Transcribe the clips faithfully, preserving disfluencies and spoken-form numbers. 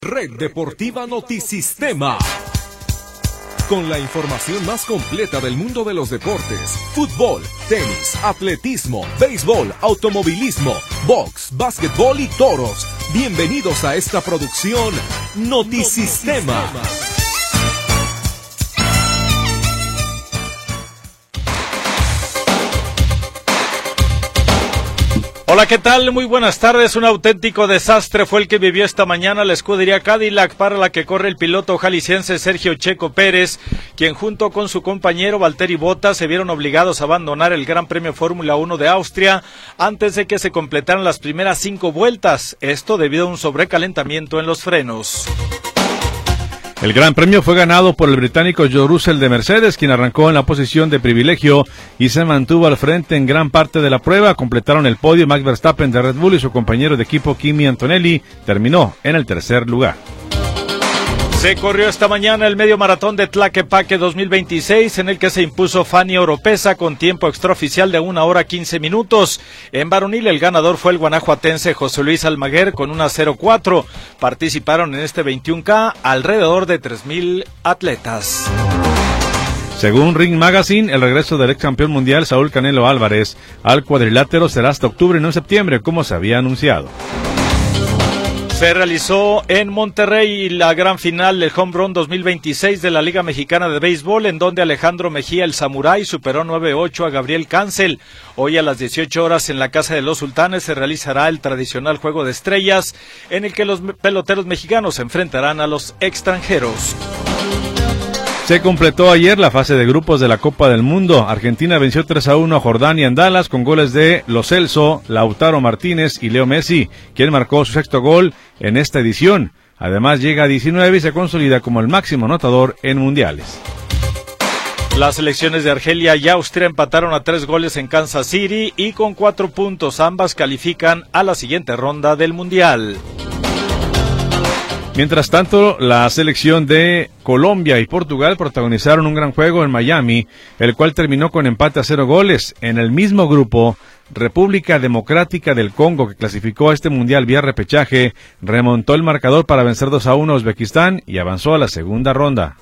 Red Deportiva Notisistema. Con la información más completa del mundo de los deportes: fútbol, tenis, atletismo, béisbol, automovilismo, box, básquetbol y toros. Bienvenidos a esta producción Notisistema. Notisistema. Hola, ¿qué tal? Muy buenas tardes. Un auténtico desastre fue el que vivió esta mañana la escudería Cadillac, para la que corre el piloto jalisciense Sergio Checo Pérez, quien junto con su compañero Valtteri Bottas se vieron obligados a abandonar el Gran Premio Fórmula uno de Austria antes de que se completaran las primeras cinco vueltas, esto debido a un sobrecalentamiento en los frenos. El Gran Premio fue ganado por el británico Joe Russell de Mercedes, quien arrancó en la posición de privilegio y se mantuvo al frente en gran parte de la prueba. Completaron el podio Max Verstappen de Red Bull y su compañero de equipo Kimi Antonelli terminó en el tercer lugar. Se corrió esta mañana el medio maratón de Tlaquepaque dos mil veintiséis, en el que se impuso Fanny Oropesa con tiempo extraoficial de una hora quince minutos. En varonil el ganador fue el guanajuatense José Luis Almaguer con una cero cuatro. Participaron en este veintiuno K alrededor de tres mil atletas. Según Ring Magazine, el regreso del ex campeón mundial Saúl Canelo Álvarez al cuadrilátero será hasta octubre y no septiembre, como se había anunciado. Se realizó en Monterrey la gran final del Home Run dos mil veintiséis de la Liga Mexicana de Béisbol, en donde Alejandro Mejía, el Samurái, superó nueve ocho a Gabriel Cancel. Hoy a las dieciocho horas en la Casa de los Sultanes se realizará el tradicional Juego de Estrellas, en el que los peloteros mexicanos se enfrentarán a los extranjeros. Se completó ayer la fase de grupos de la Copa del Mundo. Argentina venció tres a uno a Jordania en Dallas con goles de Lo Celso, Lautaro Martínez y Leo Messi, quien marcó su sexto gol en esta edición. Además llega a diecinueve y se consolida como el máximo anotador en mundiales. Las selecciones de Argelia y Austria empataron a tres goles en Kansas City y con cuatro puntos ambas califican a la siguiente ronda del mundial. Mientras tanto, la selección de Colombia y Portugal protagonizaron un gran juego en Miami, el cual terminó con empate a cero goles. En el mismo grupo, República Democrática del Congo, que clasificó a este mundial vía repechaje, remontó el marcador para vencer dos a uno a Uzbekistán y avanzó a la segunda ronda.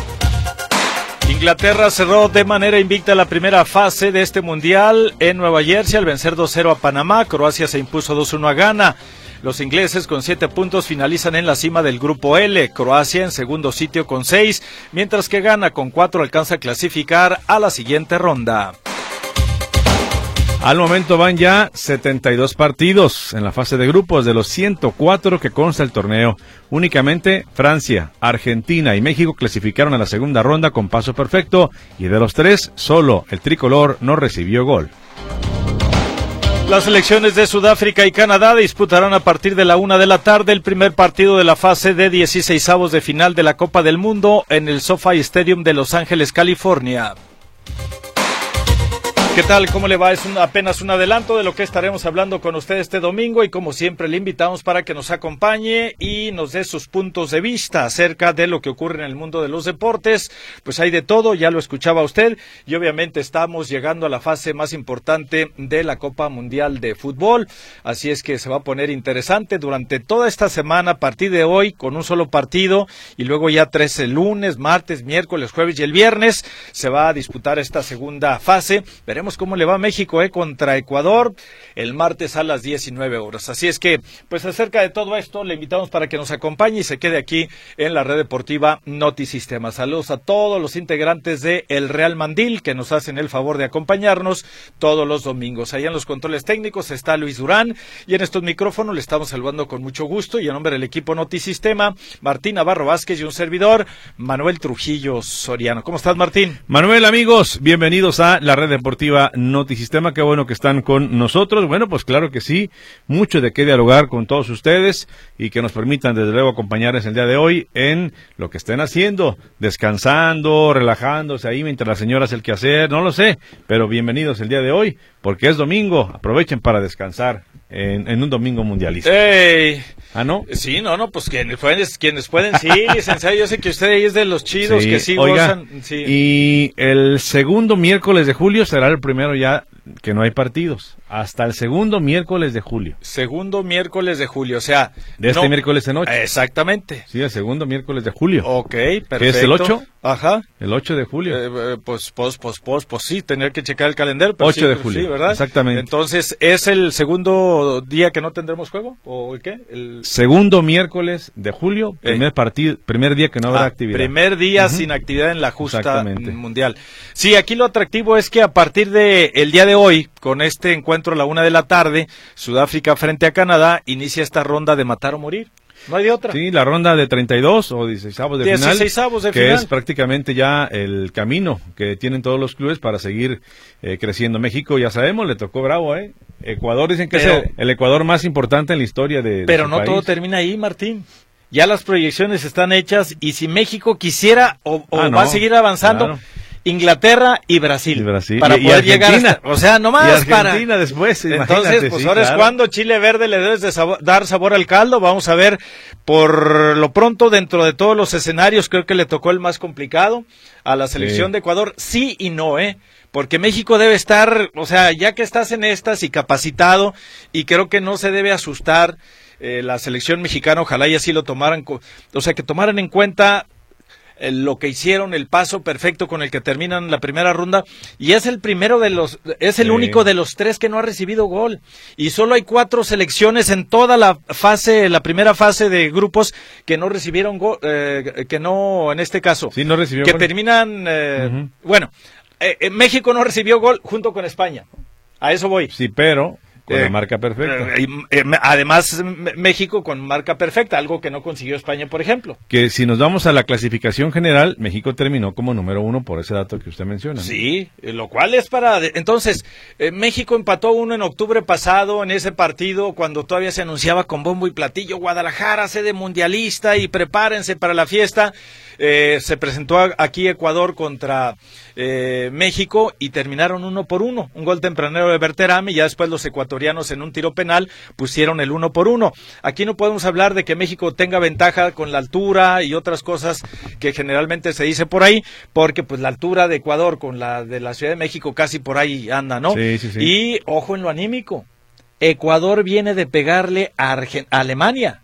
Inglaterra cerró de manera invicta la primera fase de este mundial en Nueva Jersey al vencer dos cero a Panamá. Croacia se impuso dos uno a Ghana. Los ingleses con siete puntos finalizan en la cima del grupo L, Croacia en segundo sitio con seis, mientras que Ghana con cuatro alcanza a clasificar a la siguiente ronda. Al momento van ya setenta y dos partidos en la fase de grupos de los ciento cuatro que consta el torneo. Únicamente Francia, Argentina y México clasificaron a la segunda ronda con paso perfecto, y de los tres, solo el tricolor no recibió gol. Las selecciones de Sudáfrica y Canadá disputarán a partir de la una de la tarde el primer partido de la fase de dieciseisavos de final de la Copa del Mundo en el SoFi Stadium de Los Ángeles, California. ¿Qué tal? ¿Cómo le va? Es un, apenas un adelanto de lo que estaremos hablando con usted este domingo, y como siempre le invitamos para que nos acompañe y nos dé sus puntos de vista acerca de lo que ocurre en el mundo de los deportes. Pues hay de todo, ya lo escuchaba usted, y obviamente estamos llegando a la fase más importante de la Copa Mundial de Fútbol, así es que se va a poner interesante durante toda esta semana, a partir de hoy con un solo partido, y luego ya tres el lunes, martes, miércoles, jueves y el viernes se va a disputar esta segunda fase. Veremos cómo le va a México eh, contra Ecuador el martes a las diecinueve horas. Así es que, pues acerca de todo esto, le invitamos para que nos acompañe y se quede aquí en la red deportiva Notisistema. Saludos a todos los integrantes de El Real Mandil que nos hacen el favor de acompañarnos todos los domingos. Allá en los controles técnicos está Luis Durán, y en estos micrófonos le estamos saludando con mucho gusto, y en nombre del equipo Notisistema, Martín Navarro Vázquez y un servidor, Manuel Trujillo Soriano. ¿Cómo estás, Martín? Manuel, amigos, bienvenidos a la red deportiva Notisistema. Qué bueno que están con nosotros. Bueno, pues claro que sí, mucho de qué dialogar con todos ustedes, y que nos permitan desde luego acompañarles el día de hoy en lo que estén haciendo, descansando, relajándose ahí mientras la señora hace el quehacer, no lo sé, pero bienvenidos el día de hoy, porque es domingo, aprovechen para descansar en, en un domingo mundialista. ¡Ey! ¿Ah, no? Sí, no, no, pues quienes pueden, quienes pueden, sí, licenciado, yo sé que usted ahí es de los chidos sí, que sí oiga, gozan. Sí. Y el segundo miércoles de julio será el primero ya que no hay partidos hasta el segundo miércoles de julio. Segundo miércoles de julio, o sea... De este no, miércoles en ocho. Exactamente. Sí, el segundo miércoles de julio. Ok, perfecto. ¿Qué es el ocho? Ajá. El ocho de julio. Eh, pues, pues, pues, pues, pues sí, tener que checar el calendario. Pero ocho sí, de pues, julio, sí, ¿verdad? Exactamente. Entonces, ¿es el segundo día que no tendremos juego? ¿O qué? El... Segundo miércoles de julio, primer eh. partido, primer día que no habrá ah, actividad. Primer día uh-huh. sin actividad en la justa mundial. Sí, aquí lo atractivo es que a partir de el día de hoy, con este encuentro a la una de la tarde, Sudáfrica frente a Canadá, inicia esta ronda de matar o morir. No hay de otra. Sí, la ronda de treinta y dos o dieciseisavos de final, dieciseisavos de que final. es prácticamente ya el camino que tienen todos los clubes para seguir eh, creciendo. México, ya sabemos, le tocó bravo, ¿eh? Ecuador dicen que pero, es el, el Ecuador más importante en la historia de, de Pero su no país. todo termina ahí, Martín. Ya las proyecciones están hechas y si México quisiera o, o ah, no, va a seguir avanzando... Claro. Inglaterra y Brasil, y Brasil. para y, poder y llegar hasta, o sea, nomás y Argentina para después, entonces pues sí, ahora claro. es cuando Chile Verde le debes de sabor, dar sabor al caldo. Vamos a ver, por lo pronto dentro de todos los escenarios creo que le tocó el más complicado a la selección sí. de Ecuador, sí y no, eh porque México debe estar, o sea, ya que estás en estas y capacitado, y creo que no se debe asustar eh, la selección mexicana, ojalá y así lo tomaran, o sea, que tomaran en cuenta lo que hicieron, el paso perfecto con el que terminan la primera ronda, y es el primero de los, es el sí. único de los tres que no ha recibido gol, y solo hay cuatro selecciones en toda la fase, la primera fase de grupos que no recibieron gol, eh, que no, en este caso, sí, no recibió que gol. terminan, eh, uh-huh. bueno, eh, México no recibió gol junto con España, a eso voy. Sí, pero... Con eh, la marca perfecta. Eh, eh, además, México con marca perfecta, algo que no consiguió España, por ejemplo. Que si nos vamos a la clasificación general, México terminó como número uno por ese dato que usted menciona. ¿no? Sí, lo cual es para... Entonces, eh, México empató uno en octubre pasado en ese partido, cuando todavía se anunciaba con bombo y platillo, Guadalajara, sede mundialista, y prepárense para la fiesta. Eh, se presentó a, aquí Ecuador contra eh, México y terminaron uno por uno, un gol tempranero de Berterame, y ya después los ecuatorianos en un tiro penal pusieron el uno por uno. Aquí no podemos hablar de que México tenga ventaja con la altura y otras cosas que generalmente se dice por ahí, porque pues la altura de Ecuador con la de la Ciudad de México casi por ahí anda, ¿no? Sí, sí, sí. Y ojo en lo anímico, Ecuador viene de pegarle a, Argen- a Alemania.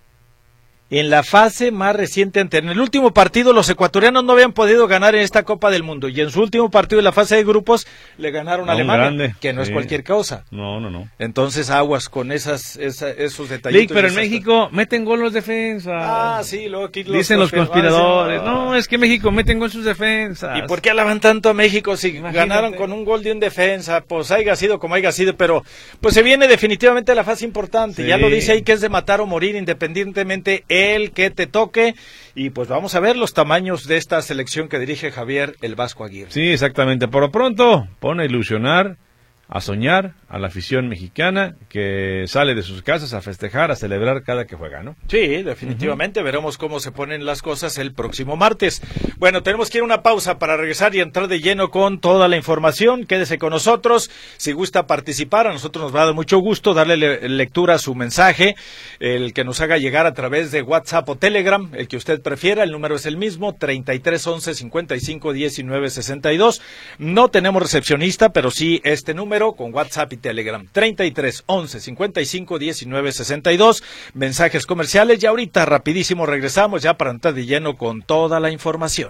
En la fase más reciente, en el último partido los ecuatorianos no habían podido ganar en esta Copa del Mundo, y en su último partido de la fase de grupos le ganaron a Alemania, grande. que no sí. es cualquier cosa. No, no, no. Entonces aguas con esas, esa, esos detallitos. Lick, pero en México meten gol los defensas. Ah, sí, luego aquí los dicen los conspiradores. No, no, es que México meten gol sus defensas. ¿Y por qué alaban tanto a México si Imagínate. Ganaron con un gol de un defensa? Pues haya sido como haya sido, pero pues se viene definitivamente la fase importante. Sí. Ya lo dice ahí que es de matar o morir, independientemente el que te toque, y pues vamos a ver los tamaños de esta selección que dirige Javier el Vasco Aguirre. Sí, exactamente. Por lo pronto, pone a ilusionar, a soñar a la afición mexicana que sale de sus casas a festejar, a celebrar cada que juega, ¿no? Sí, definitivamente. Uh-huh. Veremos cómo se ponen las cosas el próximo martes. Bueno, tenemos que ir a una pausa para regresar y entrar de lleno con toda la información. Quédese con nosotros. Si gusta participar, a nosotros nos va a dar mucho gusto darle le- lectura a su mensaje, el que nos haga llegar a través de WhatsApp o Telegram, el que usted prefiera. El número es el mismo, treinta y tres once cincuenta y cinco diecinueve sesenta y dos. No tenemos recepcionista, pero sí este número con WhatsApp y Telegram, treinta y tres once cincuenta y cinco diecinueve sesenta y dos. Mensajes comerciales, y ahorita rapidísimo regresamos ya para entrar de lleno con toda la información.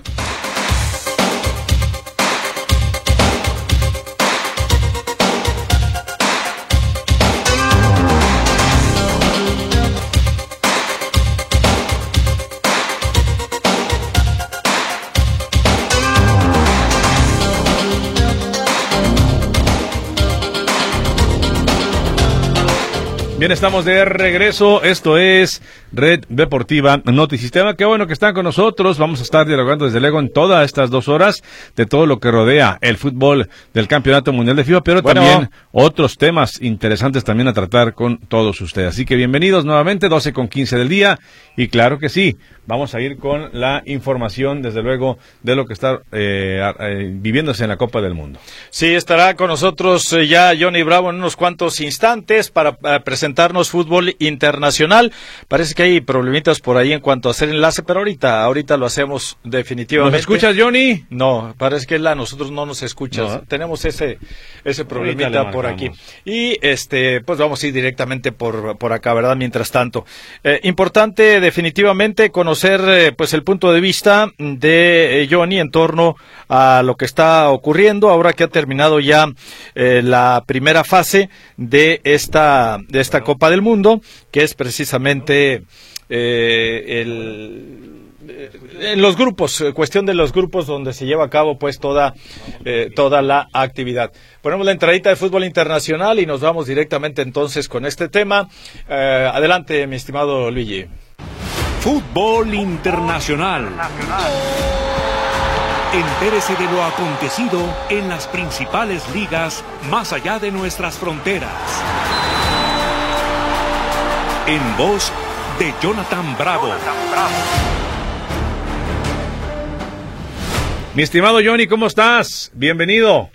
Bien, estamos de regreso. Esto es Red Deportiva Notisistema. Qué bueno que están con nosotros. Vamos a estar dialogando desde luego en todas estas dos horas de todo lo que rodea el fútbol del Campeonato Mundial de FIFA, pero bueno, también otros temas interesantes también a tratar con todos ustedes. Así que bienvenidos nuevamente, doce con quince del día. Y claro que sí, vamos a ir con la información, desde luego, de lo que está eh, eh, viviéndose en la Copa del Mundo. Sí, estará con nosotros eh, ya Johnny Bravo en unos cuantos instantes para eh, presentarnos fútbol internacional. Parece que hay problemitas por ahí en cuanto a hacer enlace, pero ahorita, ahorita lo hacemos definitivamente. ¿Nos escuchas, Johnny? No, parece que él a nosotros no nos escucha. No. Tenemos ese ese problemita por aquí. Y este, pues vamos a ir directamente por por acá, ¿verdad? Mientras tanto, eh, importante definitivamente conocer eh, pues el punto de vista de eh, Johnny en torno a lo que está ocurriendo ahora que ha terminado ya eh, la primera fase de esta de esta Copa del Mundo, que es precisamente eh, el en los grupos, cuestión de los grupos donde se lleva a cabo pues toda eh, toda la actividad. Ponemos la entradita de fútbol internacional y nos vamos directamente entonces con este tema. Eh, adelante, mi estimado Luigi. Fútbol internacional. Entérese de lo acontecido en las principales ligas más allá de nuestras fronteras. En voz de Jonathan Bravo. Jonathan Bravo. Mi estimado Johnny, ¿cómo estás? Bienvenido.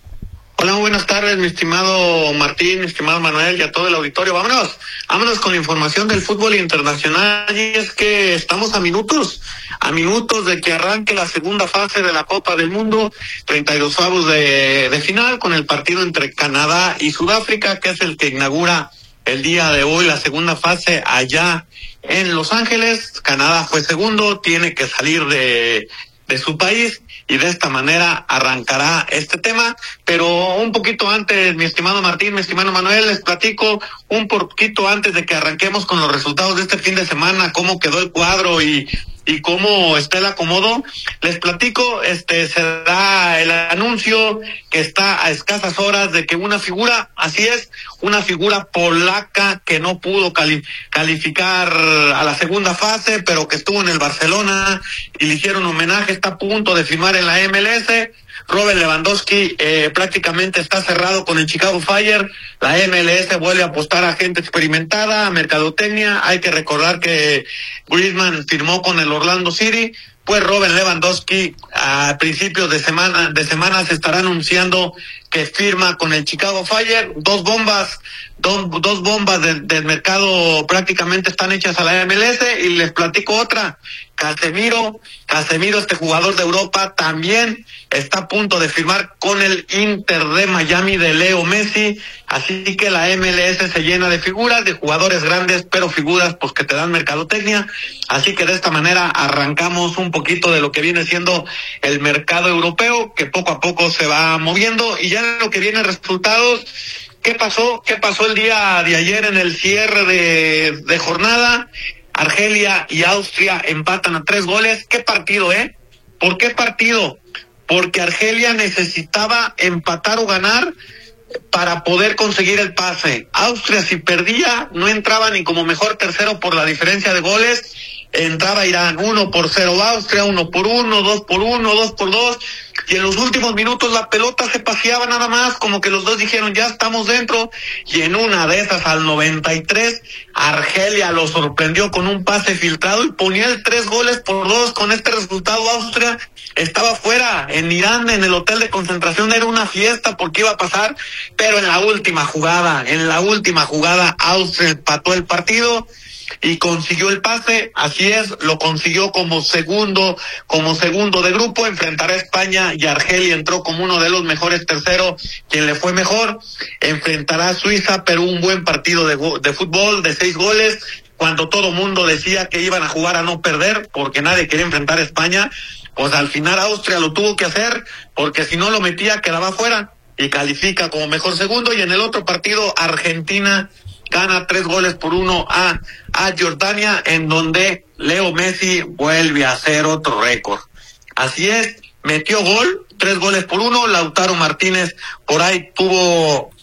Hola, muy buenas tardes, mi estimado Martín, mi estimado Manuel y a todo el auditorio. Vámonos, vámonos con la información del fútbol internacional. Y es que estamos a minutos, a minutos de que arranque la segunda fase de la Copa del Mundo, treinta y dos avos de, de final, con el partido entre Canadá y Sudáfrica, que es el que inaugura el día de hoy la segunda fase allá en Los Ángeles. Canadá fue segundo, tiene que salir de... de su país y de esta manera arrancará este tema, pero un poquito antes, mi estimado Martín, mi estimado Manuel, les platico un poquito antes de que arranquemos con los resultados de este fin de semana, cómo quedó el cuadro y y cómo está el acomodo. Les platico, este se da el anuncio que está a escasas horas de que una figura, así es, una figura polaca que no pudo cali- calificar a la segunda fase, pero que estuvo en el Barcelona y le hicieron homenaje, está a punto de firmar en la M L S. Robert Lewandowski eh, prácticamente está cerrado con el Chicago Fire. La M L S vuelve a apostar a gente experimentada, a mercadotecnia. Hay que recordar que Griezmann firmó con el Orlando City. Pues Robert Lewandowski a principios de semana de semana se estará anunciando que firma con el Chicago Fire. Dos bombas, dos, dos bombas de, del mercado prácticamente están hechas a la M L S. Y les platico otra. Casemiro, Casemiro, este jugador de Europa, también está a punto de firmar con el Inter de Miami de Leo Messi. Así que la M L S se llena de figuras, de jugadores grandes, pero figuras pues que te dan mercadotecnia. Así que de esta manera arrancamos un poquito de lo que viene siendo el mercado europeo, que poco a poco se va moviendo. Y ya en lo que viene resultados, ¿qué pasó? ¿Qué pasó el día de ayer en el cierre de, de jornada? Argelia y Austria empatan a tres goles. ¿Qué partido, eh? ¿Por qué partido? Porque Argelia necesitaba empatar o ganar para poder conseguir el pase. Austria, si perdía, no entraba ni como mejor tercero por la diferencia de goles. Entraba Irán, uno por cero Austria, uno por uno, dos por uno, dos por dos, y en los últimos minutos la pelota se paseaba nada más, como que los dos dijeron ya estamos dentro, y en una de esas al noventa y tres, Argelia lo sorprendió con un pase filtrado y ponía el tres goles por dos. Con este resultado Austria estaba fuera en Irán, en el hotel de concentración, era una fiesta porque iba a pasar, pero en la última jugada, en la última jugada Austria empató el partido y consiguió el pase. Así es, lo consiguió como segundo, como segundo de grupo. Enfrentará a España y Argelia entró como uno de los mejores terceros, quien le fue mejor. Enfrentará a Suiza, pero un buen partido de, de fútbol de seis goles, cuando todo mundo decía que iban a jugar a no perder, porque nadie quería enfrentar a España. Pues al final Austria lo tuvo que hacer, porque si no lo metía quedaba fuera, y califica como mejor segundo. Y en el otro partido, Argentina gana tres goles por uno a, a Jordania, en donde Leo Messi vuelve a hacer otro récord. Así es, metió gol, tres goles por uno. Lautaro Martínez por ahí tuvo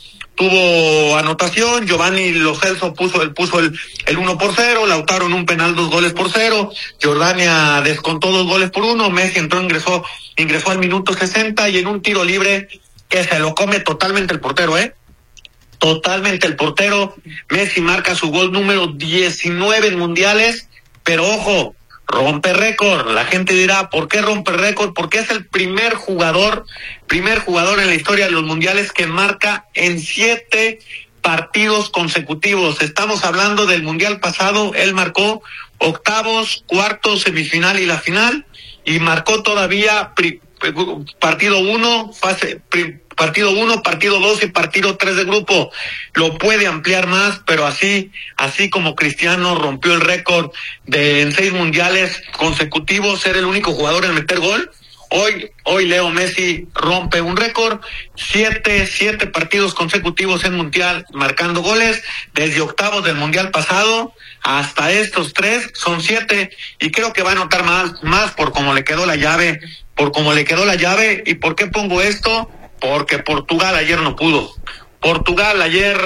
tuvo anotación. Giovanni Lo Celso puso el puso el el uno por cero. Lautaro en un penal dos goles por cero. Jordania descontó dos goles por uno. Messi entró, ingresó ingresó al minuto sesenta, y en un tiro libre que se lo come totalmente el portero, ¿eh? Totalmente el portero. Messi marca su gol número diecinueve en mundiales, pero ojo, rompe récord. La gente dirá, ¿por qué rompe récord? Porque es el primer jugador, primer jugador en la historia de los mundiales que marca en siete partidos consecutivos. Estamos hablando del mundial pasado, él marcó octavos, cuartos, semifinal y la final, y marcó todavía pri, partido uno, fase, pri, partido uno, partido dos y partido tres de grupo. Lo puede ampliar más, pero así, así como Cristiano rompió el récord de en seis mundiales consecutivos, ser el único jugador en meter gol. Hoy, hoy Leo Messi rompe un récord, siete, siete partidos consecutivos en mundial marcando goles, desde octavos del mundial pasado hasta estos tres, son siete, y creo que va a anotar más, más por cómo le quedó la llave, por cómo le quedó la llave. ¿Y por qué pongo esto? Porque Portugal ayer no pudo. Portugal ayer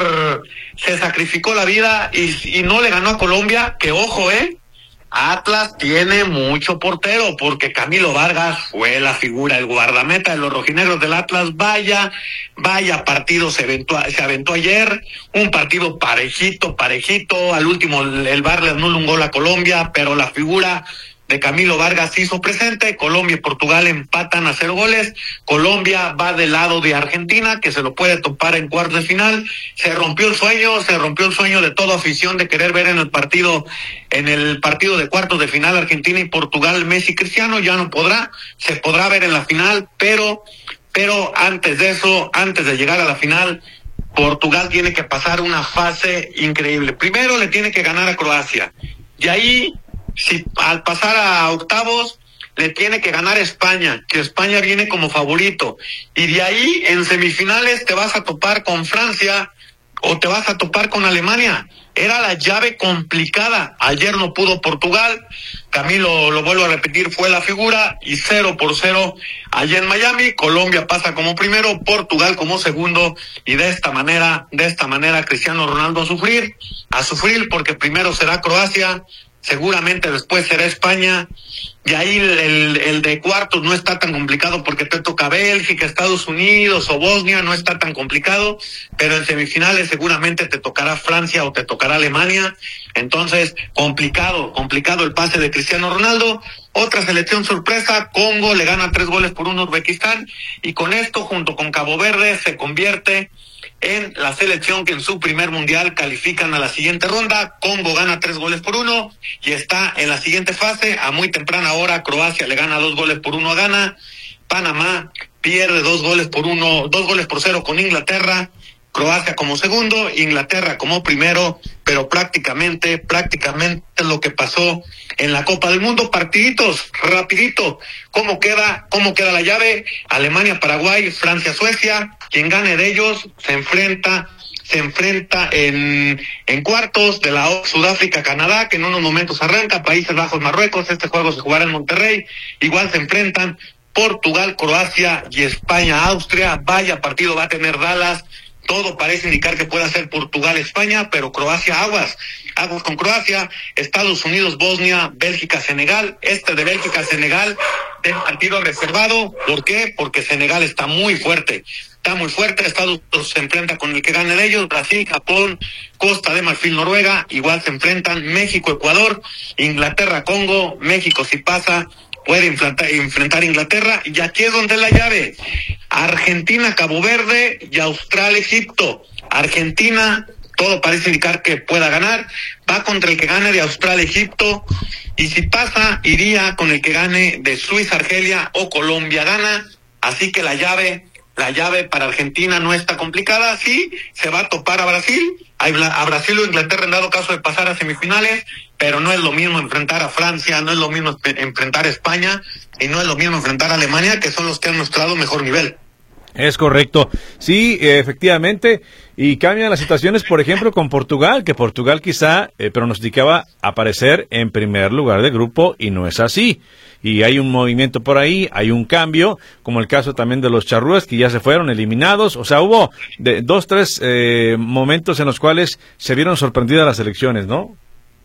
se sacrificó la vida y, y no le ganó a Colombia, que ojo, eh, Atlas tiene mucho portero, porque Camilo Vargas fue la figura, el guardameta de los rojinegros del Atlas. Vaya, vaya partido se aventó, se aventó ayer, un partido parejito, parejito, al último el V A R le anuló un gol a Colombia, pero la figura de Camilo Vargas hizo presente. Colombia y Portugal empatan a cero goles. Colombia va del lado de Argentina, que se lo puede topar en cuartos de final. Se rompió el sueño, se rompió el sueño de toda afición de querer ver en el partido, en el partido de cuartos de final Argentina y Portugal, Messi y Cristiano. Ya no podrá, se podrá ver en la final, pero, pero antes de eso, antes de llegar a la final, Portugal tiene que pasar una fase increíble. Primero le tiene que ganar a Croacia, y ahí, si al pasar a octavos, le tiene que ganar España, que España viene como favorito, y de ahí en semifinales te vas a topar con Francia o te vas a topar con Alemania. Era la llave complicada. Ayer no pudo Portugal, Camilo, lo vuelvo a repetir, fue la figura, y cero por cero allá en Miami. Colombia pasa como primero, Portugal como segundo, y de esta manera, de esta manera Cristiano Ronaldo a sufrir, a sufrir porque primero será Croacia, seguramente después será España, y ahí el, el, el de cuartos no está tan complicado porque te toca Bélgica, Estados Unidos o Bosnia, no está tan complicado, pero en semifinales seguramente te tocará Francia o te tocará Alemania. Entonces, complicado, complicado el pase de Cristiano Ronaldo. Otra selección sorpresa, Congo le gana tres goles por uno a Uzbekistán, y con esto, junto con Cabo Verde, se convierte en la selección que en su primer mundial califican a la siguiente ronda. Congo gana tres goles por uno y está en la siguiente fase. A muy temprana hora, Croacia le gana dos goles por uno a Ghana. Panamá pierde dos goles por uno, dos goles por cero con Inglaterra. Croacia como segundo, Inglaterra como primero, pero prácticamente, prácticamente lo que pasó en la Copa del Mundo. Partiditos, rapidito. ¿Cómo queda, cómo queda la llave? Alemania, Paraguay, Francia, Suecia. Quien gane de ellos se enfrenta, se enfrenta en, en cuartos de la O, Sudáfrica, Canadá, que en unos momentos arranca, Países Bajos, Marruecos. Este juego se jugará en Monterrey. Igual se enfrentan Portugal, Croacia y España, Austria. Vaya partido va a tener Dallas. Todo parece indicar que pueda ser Portugal-España, pero Croacia, aguas, aguas con Croacia. Estados Unidos, Bosnia, Bélgica, Senegal. Este de Bélgica-Senegal es partido reservado. ¿Por qué? Porque Senegal está muy fuerte, está muy fuerte. Estados Unidos se enfrenta con el que gane de ellos. Brasil, Japón, Costa de Marfil, Noruega. Igual se enfrentan México, Ecuador, Inglaterra, Congo. México, si pasa, puede enfrentar, enfrentar a Inglaterra. Y aquí es donde es la llave. Argentina, Cabo Verde y Australia, Egipto. Argentina, todo parece indicar que pueda ganar. Va contra el que gane de Australia, Egipto. Y si pasa, iría con el que gane de Suiza, Argelia o Colombia, gana. Así que la llave, la llave para Argentina no está complicada. Sí, se va a topar a Brasil. A Brasil o Inglaterra en dado caso de pasar a semifinales, pero no es lo mismo enfrentar a Francia, no es lo mismo enfrentar a España y no es lo mismo enfrentar a Alemania, que son los que han mostrado mejor nivel. Es correcto. Sí, efectivamente. Y cambian las situaciones, por ejemplo, con Portugal, que Portugal quizá eh, pronosticaba aparecer en primer lugar de grupo y no es así. Y hay un movimiento por ahí, hay un cambio, como el caso también de los charrúas que ya se fueron eliminados. O sea, hubo de, dos, tres eh, momentos en los cuales se vieron sorprendidas las elecciones, ¿no?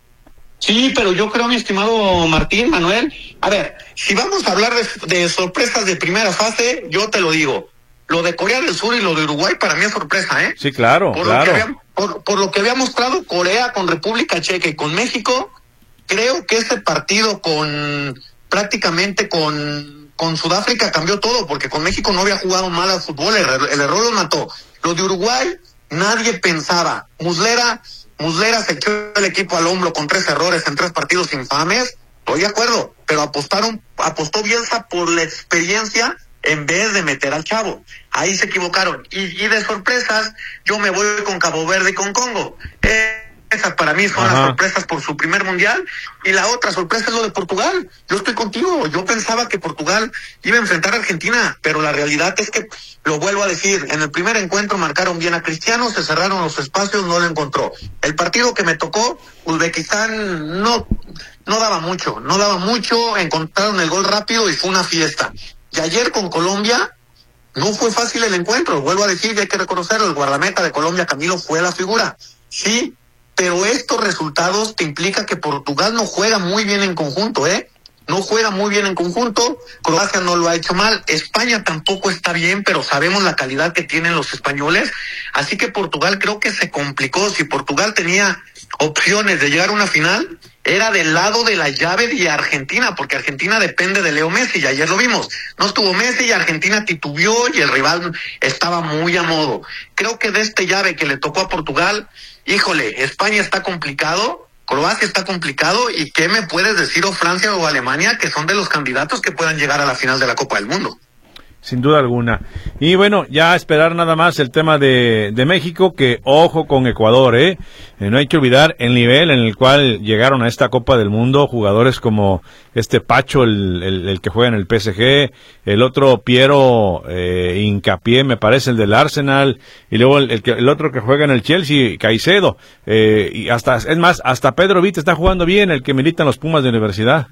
Sí, pero yo creo, mi estimado Martín, Manuel, a ver, si vamos a hablar de, de sorpresas de primera fase, yo te lo digo. Lo de Corea del Sur y lo de Uruguay para mí es sorpresa, ¿eh? Sí, claro, por claro. Lo que había, por, por lo que había mostrado Corea con República Checa y con México, creo que ese partido con prácticamente con, con Sudáfrica cambió todo, porque con México no había jugado mal al fútbol, el, el error los mató. Los de Uruguay, nadie pensaba. Muslera, Muslera se echó el equipo al hombro con tres errores en tres partidos infames, estoy de acuerdo, pero apostaron, apostó Bielsa por la experiencia en vez de meter al chavo. Ahí se equivocaron. Y, y de sorpresas, yo me voy con Cabo Verde y con Congo. Eh, esas para mí son Ajá. las sorpresas por su primer mundial. Y la otra sorpresa es lo de Portugal. Yo estoy contigo. Yo pensaba que Portugal iba a enfrentar a Argentina, pero la realidad es que, lo vuelvo a decir, en el primer encuentro marcaron bien a Cristiano, se cerraron los espacios, no lo encontró. El partido que me tocó, Uzbekistán, no, no daba mucho, no daba mucho, encontraron el gol rápido y fue una fiesta. Y ayer con Colombia no fue fácil el encuentro, vuelvo a decir, y hay que reconocerlo, el guardameta de Colombia, Camilo, fue la figura, sí, pero estos resultados te implica que Portugal no juega muy bien en conjunto, ¿eh? No juega muy bien en conjunto, Croacia no lo ha hecho mal, España tampoco está bien, pero sabemos la calidad que tienen los españoles, así que Portugal creo que se complicó. Si Portugal tenía opciones de llegar a una final, era del lado de la llave de Argentina, porque Argentina depende de Leo Messi, y ayer lo vimos, no estuvo Messi y Argentina titubeó y el rival estaba muy a modo. Creo que de esta llave que le tocó a Portugal, híjole, España está complicado, Croacia está complicado, y ¿qué me puedes decir o Francia o Alemania, que son de los candidatos que puedan llegar a la final de la Copa del Mundo? Sin duda alguna. Y bueno, ya esperar nada más el tema de, de México, que ojo con Ecuador, ¿eh? ¿eh? No hay que olvidar el nivel en el cual llegaron a esta Copa del Mundo jugadores como este Pacho, el, el, el que juega en el P S G, el otro Piero eh, Hincapié, me parece, el del Arsenal, y luego el, el, que, el otro que juega en el Chelsea, Caicedo, eh, y hasta, es más, hasta Pedro Vite está jugando bien, el que milita en los Pumas de Universidad.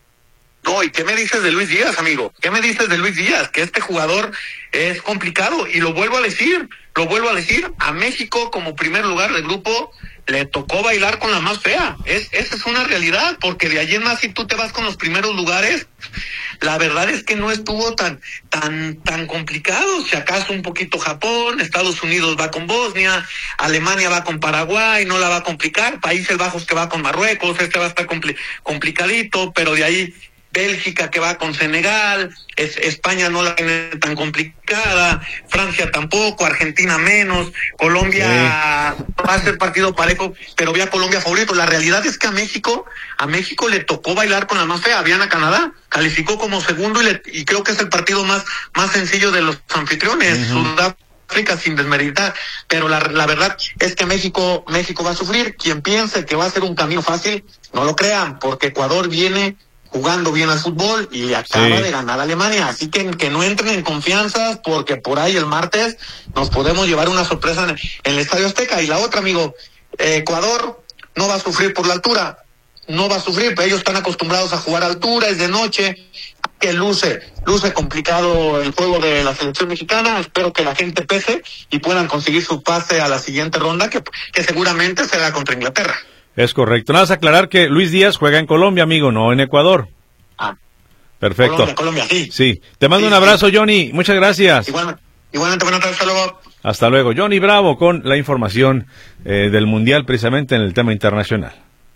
No, ¿y qué me dices de Luis Díaz, amigo? ¿Qué me dices de Luis Díaz? Que este jugador es complicado, y lo vuelvo a decir, lo vuelvo a decir, a México como primer lugar del grupo le tocó bailar con la más fea. Es, esa es una realidad, porque de allí en más, si tú te vas con los primeros lugares, la verdad es que no estuvo tan, tan, tan complicado. Si acaso un poquito Japón, Estados Unidos va con Bosnia, Alemania va con Paraguay, no la va a complicar, Países Bajos que va con Marruecos, este va a estar compli- complicadito, pero de ahí Bélgica que va con Senegal, es, España no la tiene tan complicada, Francia tampoco, Argentina menos, Colombia sí. va a ser partido parejo, pero ve a Colombia favorito. La realidad es que a México, a México le tocó bailar con la más fea. Vean a Canadá, calificó como segundo y, le, y creo que es el partido más, más sencillo de los anfitriones. Uh-huh. Sudáfrica sin desmeritar, pero la, la verdad es que México, México va a sufrir. Quien piense que va a ser un camino fácil, no lo crean, porque Ecuador viene jugando bien al fútbol y acaba sí. de ganar a Alemania, así que que no entren en confianza, porque por ahí el martes nos podemos llevar una sorpresa en, en el Estadio Azteca. Y la otra, amigo, eh, Ecuador no va a sufrir por la altura, no va a sufrir, pero ellos están acostumbrados a jugar a altura, es de noche, que luce, luce complicado el juego de la selección mexicana. Espero que la gente pese y puedan conseguir su pase a la siguiente ronda, que, que seguramente será contra Inglaterra. Es correcto. Nada más aclarar que Luis Díaz juega en Colombia, amigo, no en Ecuador. Ah. Perfecto. Colombia, Colombia, sí. Sí. Te mando sí, un abrazo, sí. Johnny. Muchas gracias. Igualmente, igualmente buenas tardes, hasta luego. Hasta luego. Johnny Bravo con la información eh, del Mundial, precisamente en el tema internacional.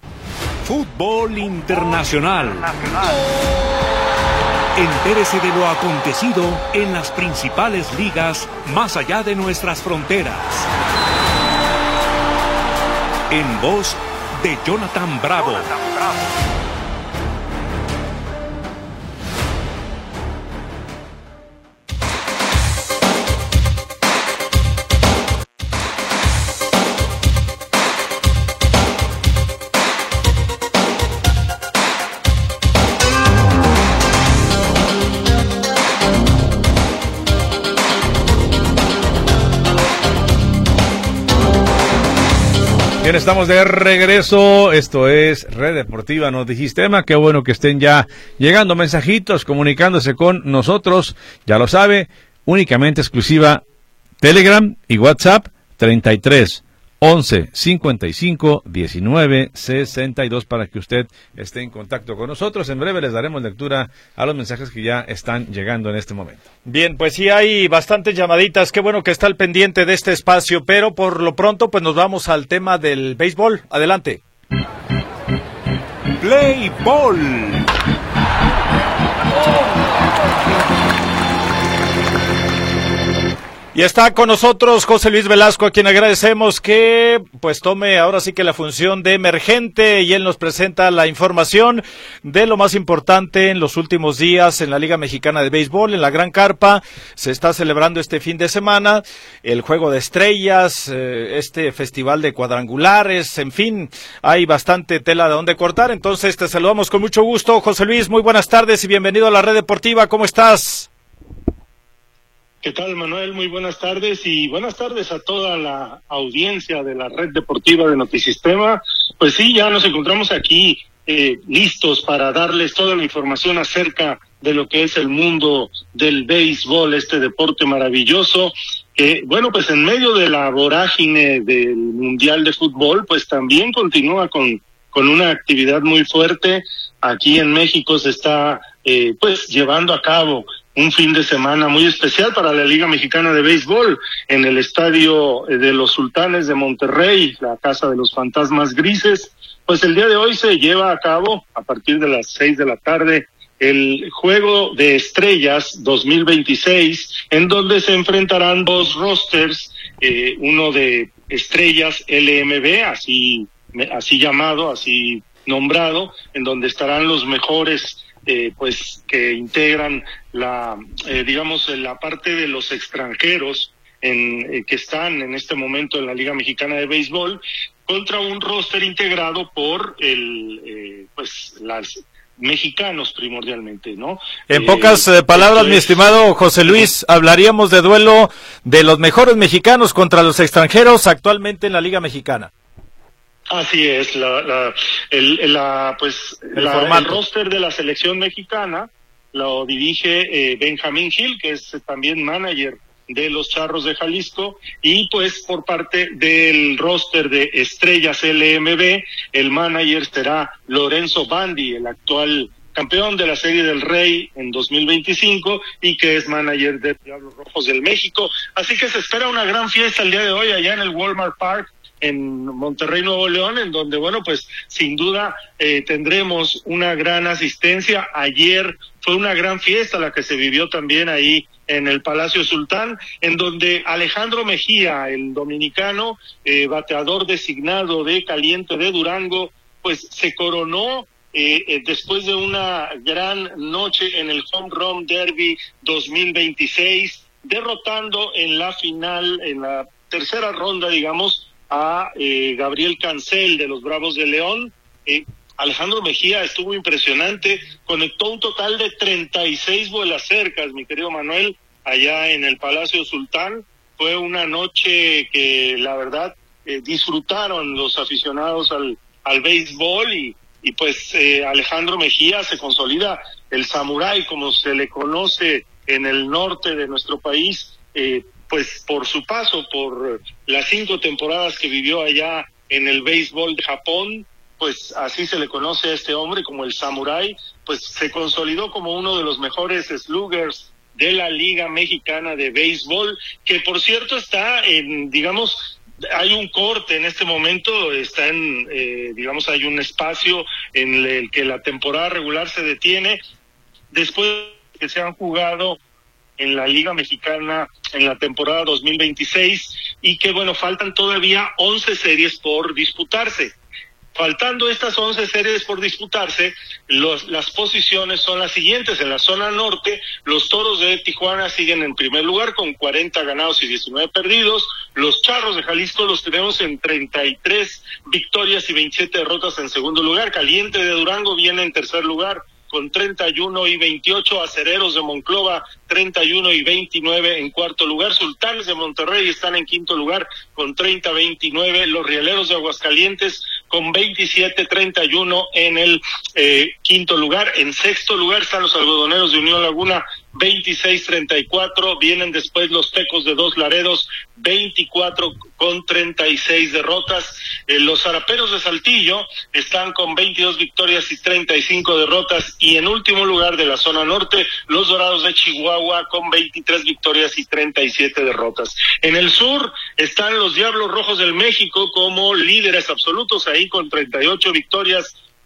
Fútbol internacional. Entérese de lo acontecido en las principales ligas más allá de nuestras fronteras. En voz de Jonathan Bravo. Jonathan Bravo. Bien, estamos de regreso. Esto es Red Deportiva Notisistema. Qué bueno que estén ya llegando mensajitos, comunicándose con nosotros. Ya lo sabe, únicamente exclusiva Telegram y WhatsApp treinta y tres once cincuenta y cinco diecinueve sesenta y dos para que usted esté en contacto con nosotros. En breve les daremos lectura a los mensajes que ya están llegando en este momento. Bien, pues sí hay bastantes llamaditas. Qué bueno que está al pendiente de este espacio, pero por lo pronto pues nos vamos al tema del béisbol. Adelante. Play Ball. Y está con nosotros José Luis Velasco, a quien agradecemos que pues tome ahora sí que la función de emergente, y él nos presenta la información de lo más importante en los últimos días en la Liga Mexicana de Béisbol. En la Gran Carpa se está celebrando este fin de semana el Juego de Estrellas, eh, este festival de cuadrangulares, en fin, hay bastante tela de donde cortar. Entonces te saludamos con mucho gusto, José Luis, muy buenas tardes y bienvenido a la Red Deportiva, ¿cómo estás? ¿Qué tal, Manuel? Muy buenas tardes y buenas tardes a toda la audiencia de la Red Deportiva de Notisistema. Pues sí, ya nos encontramos aquí eh, listos para darles toda la información acerca de lo que es el mundo del béisbol, este deporte maravilloso. Que, bueno, pues en medio de la vorágine del Mundial de Fútbol, pues también continúa con, con una actividad muy fuerte. Aquí en México se está eh, pues llevando a cabo un fin de semana muy especial para la Liga Mexicana de Béisbol en el estadio de los Sultanes de Monterrey, la Casa de los Fantasmas Grises. Pues el día de hoy se lleva a cabo, a partir de las seis de la tarde, el Juego de Estrellas dos mil veintiséis, en donde se enfrentarán dos rosters, eh, uno de Estrellas L M B, así, así llamado, así nombrado, en donde estarán los mejores Eh, pues que integran la eh, digamos la parte de los extranjeros en eh, que están en este momento en la Liga Mexicana de Béisbol, contra un roster integrado por el eh, pues las mexicanos primordialmente, ¿no? En eh, pocas eh, palabras, mi estimado José Luis, hablaríamos de duelo de los mejores mexicanos contra los extranjeros actualmente en la Liga Mexicana. Así es, la, la, el, la, pues, el, la, el roster de la selección mexicana lo dirige eh, Benjamín Gil, que es también manager de los Charros de Jalisco, y pues por parte del roster de Estrellas L M B, el manager será Lorenzo Bandi, el actual campeón de la Serie del Rey en dos mil veinticinco y que es manager de Diablos Rojos del México. Así que se espera una gran fiesta el día de hoy allá en el Walmart Park en Monterrey, Nuevo León, en donde, bueno, pues sin duda eh, tendremos una gran asistencia. Ayer fue una gran fiesta la que se vivió también ahí en el Palacio Sultán, en donde Alejandro Mejía, el dominicano, eh, bateador designado de Caliente de Durango, pues se coronó eh, eh, después de una gran noche en el Home Run Derby dos mil veintiséis, derrotando en la final, en la tercera ronda, digamos, a eh, Gabriel Cancel de los Bravos de León. eh, Alejandro Mejía estuvo impresionante, conectó un total de treinta y seis vuelas cercas, mi querido Manuel, allá en el Palacio Sultán. Fue una noche que la verdad eh, disfrutaron los aficionados al, al béisbol, y, y pues eh, Alejandro Mejía se consolida el samurái, como se le conoce en el norte de nuestro país, eh, pues por su paso por las cinco temporadas que vivió allá en el béisbol de Japón. Pues así se le conoce a este hombre como el samurái. Pues se consolidó como uno de los mejores sluggers de la Liga Mexicana de Béisbol, que por cierto está en, digamos, hay un corte en este momento, está en, eh, digamos, hay un espacio en el que la temporada regular se detiene, después que se han jugado en la Liga Mexicana en la temporada dos mil veintiséis, y que, bueno, faltan todavía once series por disputarse. Faltando estas once series por disputarse, los, las posiciones son las siguientes. En la zona norte, los Toros de Tijuana siguen en primer lugar con cuarenta ganados y diecinueve perdidos. Los Charros de Jalisco los tenemos en treinta y tres victorias y veintisiete derrotas en segundo lugar. Caliente de Durango viene en tercer lugar con treinta y uno y veintiocho, Acereros de Monclova treinta y uno y veintinueve en cuarto lugar, Sultanes de Monterrey están en quinto lugar con treinta a veintinueve, los Rieleros de Aguascalientes con veintisiete a treinta y uno en el eh, quinto lugar. En sexto lugar están los Algodoneros de Unión Laguna, veintiséis a treinta y cuatro, vienen después los Tecos de Dos Laredos, veinticuatro con treinta y seis derrotas. Eh, los Zaraperos de Saltillo están con veintidós victorias y treinta y cinco derrotas, y en último lugar de la zona norte, los Dorados de Chihuahua con veintitrés victorias y treinta y siete derrotas. En el sur están los Diablos Rojos del México como líderes absolutos, ahí con treinta y ocho victorias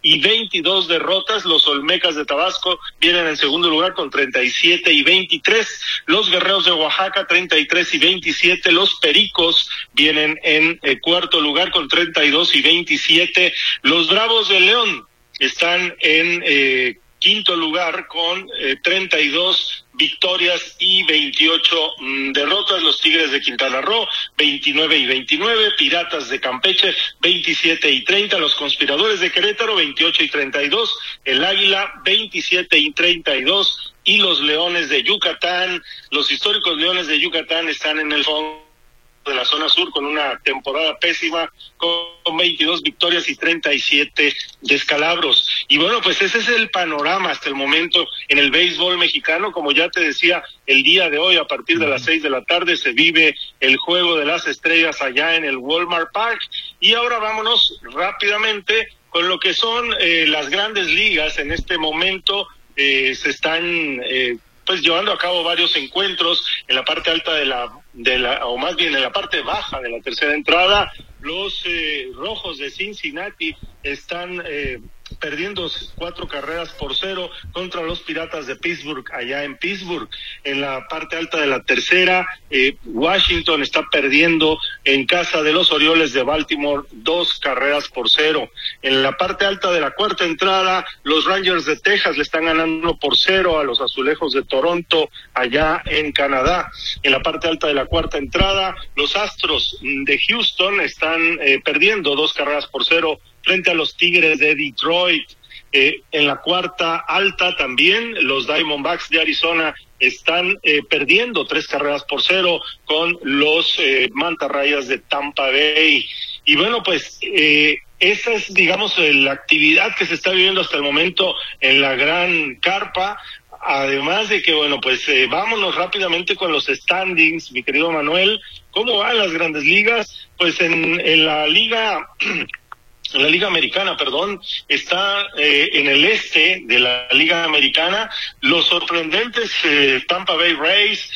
y veintidós derrotas. Los Olmecas de Tabasco vienen en segundo lugar con treinta y siete y veintitrés. Los Guerreros de Oaxaca treinta y tres y veintisiete. Los Pericos vienen en eh, cuarto lugar con treinta y dos y veintisiete. Los Bravos de León están en eh, quinto lugar con eh, treinta y dos victorias y veintiocho mm, derrotas. Los Tigres de Quintana Roo veintinueve y veintinueve, Piratas de Campeche veintisiete y treinta, los Conspiradores de Querétaro veintiocho y treinta y dos, el Águila veintisiete y treinta y dos y los Leones de Yucatán, los históricos Leones de Yucatán están en el fondo de la zona sur con una temporada pésima, con veintidós victorias y treinta y siete descalabros. Y bueno, pues ese es el panorama hasta el momento en el béisbol mexicano. Como ya te decía, el día de hoy a partir de las seis de la tarde se vive el Juego de las Estrellas allá en el Walmart Park. Y ahora vámonos rápidamente con lo que son eh, las grandes ligas. En este momento eh, se están eh, pues llevando a cabo varios encuentros en la parte alta de la de la o más bien en la parte baja de la tercera entrada. Los eh, Rojos de Cincinnati están eh, perdiendo cuatro carreras por cero contra los Piratas de Pittsburgh allá en Pittsburgh. En la parte alta de la tercera, eh, Washington está perdiendo en casa de los Orioles de Baltimore dos carreras por cero. En la parte alta de la cuarta entrada, los Rangers de Texas le están ganando por cero a los Azulejos de Toronto allá en Canadá. En la parte alta de la cuarta entrada, los Astros de Houston están eh, perdiendo dos carreras por cero frente a los Tigres de Detroit. Eh, en la cuarta alta también, los Diamondbacks de Arizona están eh, perdiendo tres carreras por cero con los eh, Mantarrayas de Tampa Bay. Y bueno, pues eh, esa es, digamos, la actividad que se está viviendo hasta el momento en la Gran Carpa. Además de que, bueno, pues eh, vámonos rápidamente con los standings, mi querido Manuel. ¿Cómo van las grandes ligas? Pues en, en la liga... La Liga Americana, perdón, está eh, en el este de la Liga Americana. Los sorprendentes eh, Tampa Bay Rays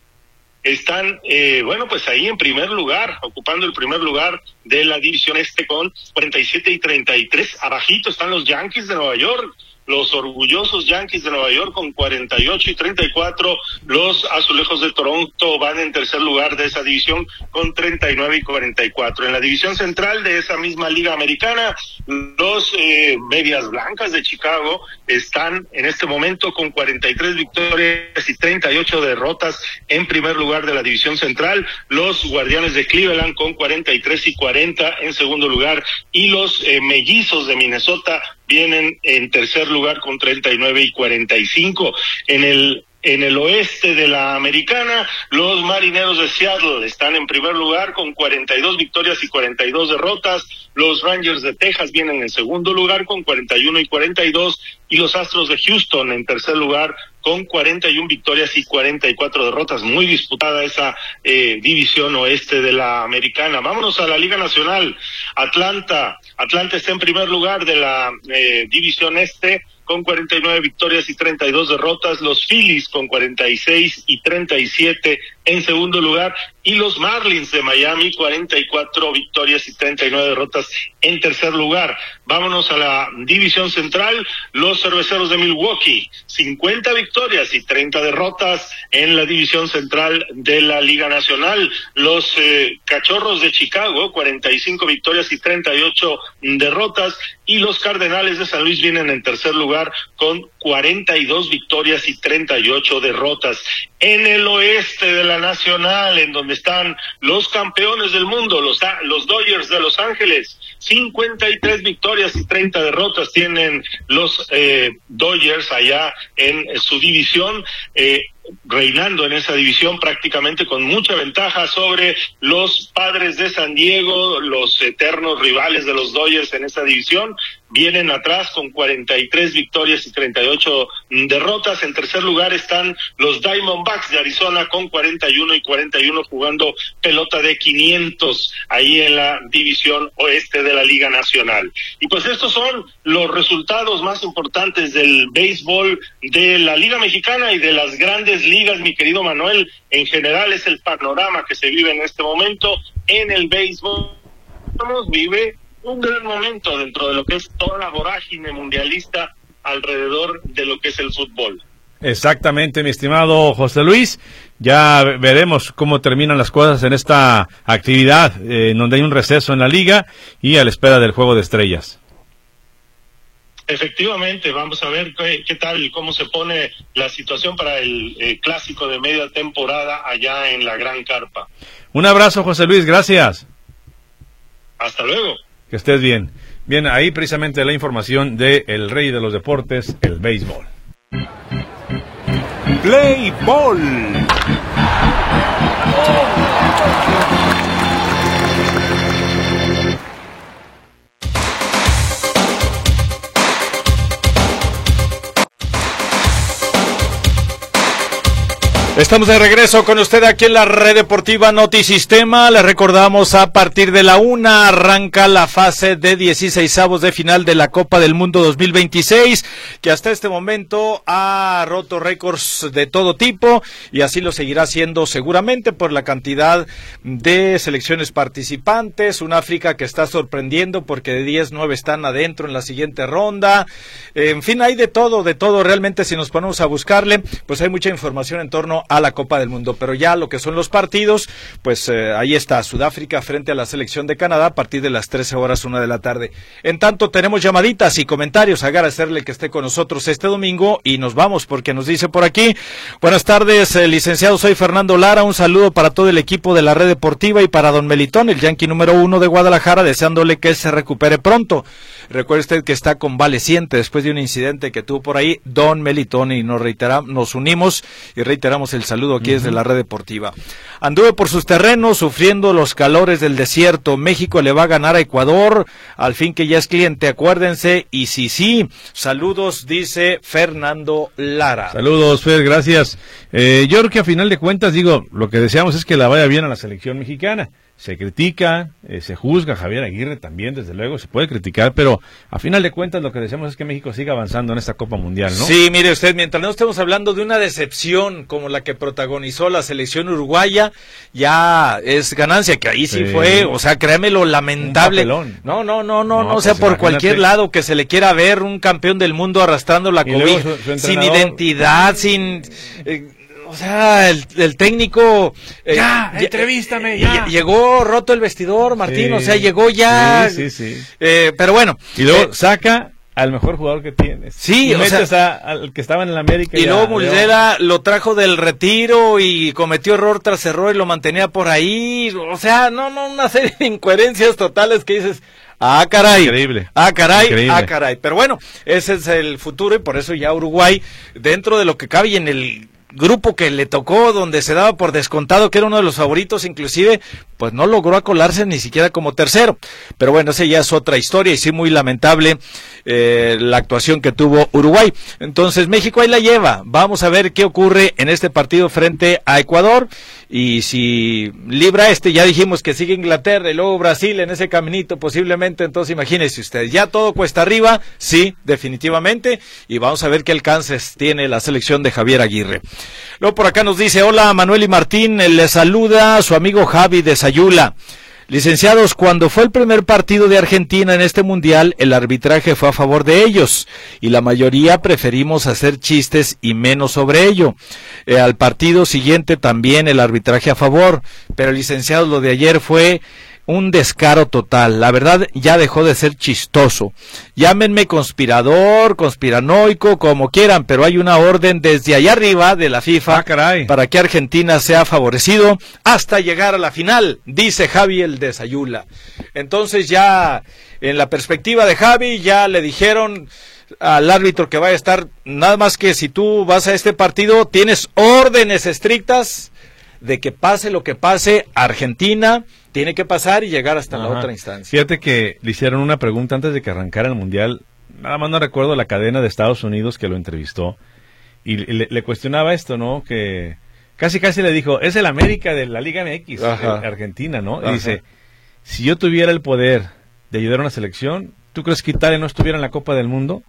están, eh, bueno, pues ahí en primer lugar, ocupando el primer lugar de la división este con cuarenta y siete y treinta y tres. Abajito están los Yankees de Nueva York. Los orgullosos Yankees de Nueva York con cuarenta y ocho y treinta y cuatro, los Azulejos de Toronto van en tercer lugar de esa división con treinta y nueve y cuarenta y cuatro. En la división central de esa misma Liga Americana, los eh, Medias Blancas de Chicago están en este momento con cuarenta y tres victorias y treinta y ocho derrotas en primer lugar de la división central. Los Guardianes de Cleveland con cuarenta y tres y cuarenta en segundo lugar y los eh, Mellizos de Minnesota vienen en tercer lugar con treinta y nueve y cuarenta y cinco. En el En el oeste de la Americana, los Marineros de Seattle están en primer lugar con cuarenta y dos victorias y cuarenta y dos derrotas. Los Rangers de Texas vienen en segundo lugar con cuarenta y uno y cuarenta y dos. Y los Astros de Houston en tercer lugar con cuarenta y una victorias y cuarenta y cuatro derrotas. Muy disputada esa eh, división oeste de la Americana. Vámonos a la Liga Nacional. Atlanta. Atlanta está en primer lugar de la eh, división este con cuarenta y nueve victorias y treinta y dos derrotas. Los Phillies con cuarenta y seis y treinta y siete en segundo lugar. Y los Marlins de Miami, cuarenta y cuatro victorias y treinta y nueve derrotas en tercer lugar. Vámonos a la división central. Los Cerveceros de Milwaukee, cincuenta victorias y treinta derrotas en la división central de la Liga Nacional. Los eh, Cachorros de Chicago, cuarenta y cinco victorias y treinta y ocho derrotas. Y los Cardenales de San Luis vienen en tercer lugar con cuarenta y dos victorias y treinta y ocho derrotas. En el oeste de la Nacional, en donde están los campeones del mundo, los, los Dodgers de Los Ángeles, cincuenta y tres victorias y treinta derrotas tienen los eh, Dodgers allá en su división, eh, reinando en esa división prácticamente con mucha ventaja sobre los Padres de San Diego, los eternos rivales de los Dodgers en esa división. Vienen atrás con cuarenta y tres victorias y treinta y ocho derrotas. En tercer lugar están los Diamondbacks de Arizona con cuarenta y uno y cuarenta y uno jugando pelota de quinientos ahí en la división oeste de la Liga Nacional. Y pues estos son los resultados más importantes del béisbol de la Liga Mexicana y de las grandes ligas, mi querido Manuel. En general es el panorama que se vive en este momento en el béisbol. Vive un gran momento dentro de lo que es toda la vorágine mundialista alrededor de lo que es el fútbol. Exactamente, mi estimado José Luis. Ya veremos cómo terminan las cosas en esta actividad, eh, en donde hay un receso en la liga y a la espera del Juego de Estrellas. Efectivamente, vamos a ver qué, qué tal, cómo se pone la situación para el eh, clásico de media temporada allá en la Gran Carpa. Un abrazo, José Luis, gracias. Hasta luego. Que estés bien. Bien, ahí precisamente la información de el rey de los deportes, el béisbol. Play Ball. Estamos de regreso con usted aquí en la Red Deportiva Notisistema. Les recordamos, a partir de la una arranca la fase de dieciseisavos de final de la Copa del Mundo dos mil veintiséis, que hasta este momento ha roto récords de todo tipo y así lo seguirá haciendo seguramente por la cantidad de selecciones participantes. Un África que está sorprendiendo porque de diez, nueve están adentro en la siguiente ronda. En fin, hay de todo, de todo. Realmente, si nos ponemos a buscarle, pues hay mucha información en torno a la Copa del Mundo, pero ya lo que son los partidos, pues eh, ahí está Sudáfrica frente a la selección de Canadá a partir de las trece horas, una de la tarde. En tanto, tenemos llamaditas y comentarios. Agradecerle que esté con nosotros este domingo y nos vamos porque nos dice por aquí: buenas tardes, eh, licenciado, soy Fernando Lara, un saludo para todo el equipo de la Red Deportiva y para don Melitón, el Yankee número uno de Guadalajara, deseándole que él se recupere pronto. Recuerde usted que está convaleciente después de un incidente que tuvo por ahí don Melitón, y nos reiteramos, nos unimos y reiteramos el saludo aquí uh-huh. desde la Red Deportiva. Anduve por sus terrenos sufriendo los calores del desierto. México le va a ganar a Ecuador, al fin que ya es cliente, acuérdense, y sí, sí, saludos, dice Fernando Lara. Saludos, Fer, gracias. Eh, yo creo que a final de cuentas, digo, lo que deseamos es que la vaya bien a la selección mexicana. Se critica, eh, se juzga, Javier Aguirre también, desde luego, se puede criticar, pero a final de cuentas lo que deseamos es que México siga avanzando en esta Copa Mundial, ¿no? Sí, mire usted, mientras no estemos hablando de una decepción como la que protagonizó la selección uruguaya, ya es ganancia, que ahí sí, sí fue, o sea, créeme lo lamentable. No, no, no, no, no, no, o sea, pues por imagínate. Cualquier lado que se le quiera ver un campeón del mundo arrastrando la cobija, su, su sin identidad, sin... Eh, O sea, el, el técnico... Eh, ya, entrevístame, ya. Llegó roto el vestidor, Martín, sí, o sea, llegó ya... Sí, sí, sí. Eh, pero bueno. Y luego eh, saca al mejor jugador que tienes. Sí, y o metes sea... A, al que estaba en el América. Y ya, luego Muslera lo trajo del retiro y cometió error tras error y lo mantenía por ahí. O sea, no, no, una serie de incoherencias totales que dices... Ah, caray. Increíble. Ah, caray. Increíble. Ah, caray. Pero bueno, ese es el futuro y por eso ya Uruguay, dentro de lo que cabe y en el... grupo que le tocó, donde se daba por descontado que era uno de los favoritos, inclusive, pues no logró acolarse ni siquiera como tercero. Pero bueno, esa ya es otra historia y sí muy lamentable eh, la actuación que tuvo Uruguay. Entonces México ahí la lleva. Vamos a ver qué ocurre en este partido frente a Ecuador y si libra este, ya dijimos que sigue Inglaterra y luego Brasil en ese caminito posiblemente, entonces imagínense ustedes, ya todo cuesta arriba, sí, definitivamente, y vamos a ver qué alcances tiene la selección de Javier Aguirre. Luego por acá nos dice: hola Manuel y Martín, les saluda su amigo Javi de Sayula. Licenciados, cuando fue el primer partido de Argentina en este mundial, el arbitraje fue a favor de ellos y la mayoría preferimos hacer chistes y menos sobre ello. Eh, al partido siguiente también el arbitraje a favor, pero licenciados, lo de ayer fue un descaro total. La verdad ya dejó de ser chistoso. Llámenme conspirador, conspiranoico, como quieran, pero hay una orden desde allá arriba de la FIFA ah, caray. para que Argentina sea favorecido hasta llegar a la final, dice Javi el de Sayula. Entonces ya en la perspectiva de Javi ya le dijeron al árbitro que vaya a estar, nada más que si tú vas a este partido tienes órdenes estrictas de que pase lo que pase, Argentina tiene que pasar y llegar hasta Ajá. la otra instancia. Fíjate que le hicieron una pregunta antes de que arrancara el Mundial, nada más no recuerdo la cadena de Estados Unidos que lo entrevistó, y le, le cuestionaba esto, ¿no? Que casi casi le dijo, es el América de la Liga M X, Argentina, ¿no? Y Ajá. dice, si yo tuviera el poder de ayudar a una selección, ¿tú crees que Italia no estuviera en la Copa del Mundo?